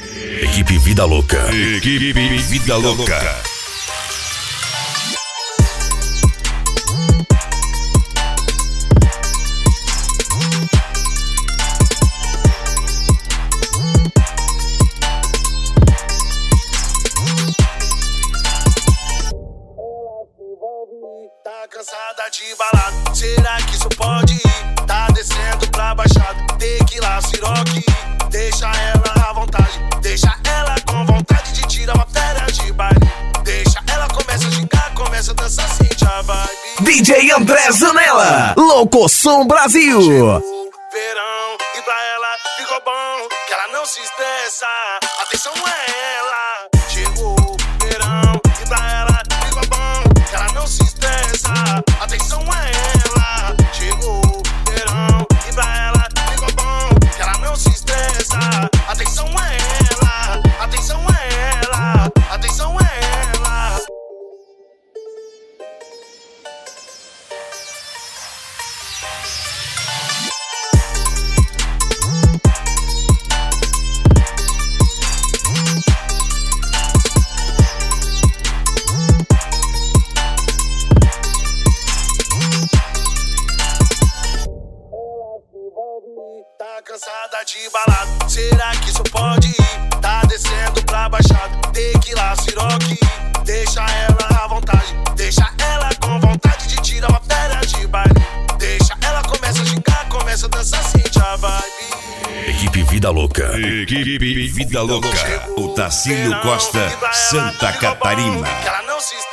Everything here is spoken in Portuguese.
Equipe Vida Louca. Equipe Vida Louca. Tá cansada de balada, será que isso pode ir? Tá descendo pra baixada, tequila, siroque. Deixa ela à vontade, deixa ela com vontade de tirar uma férias de baile. Deixa ela começa a gingar, começa a dançar, sente a vibe. DJ André Zanella, Locoção Brasil. Chegou o verão e pra ela ficou bom, que ela não se estressa, atenção é ela. Chegou o verão e pra ela ficou bom, que ela não se estressa, atenção é ela. Chegou o verão e pra ela ficou bom, que ela não se estressa, atenção é ela, atenção é ela, atenção é ela. Tá cansada de balada, será que isso pode ir? Tá descendo pra baixada, tequila, siroque. Deixa ela à vontade, deixa ela com vontade de tirar uma férias de baile. Deixa ela começa a gingar, começa a dançar, sente a vibe. Equipe Vida Louca. Equipe Vida Louca. O Tacílio Costa, Santa Catarina. Que ela não se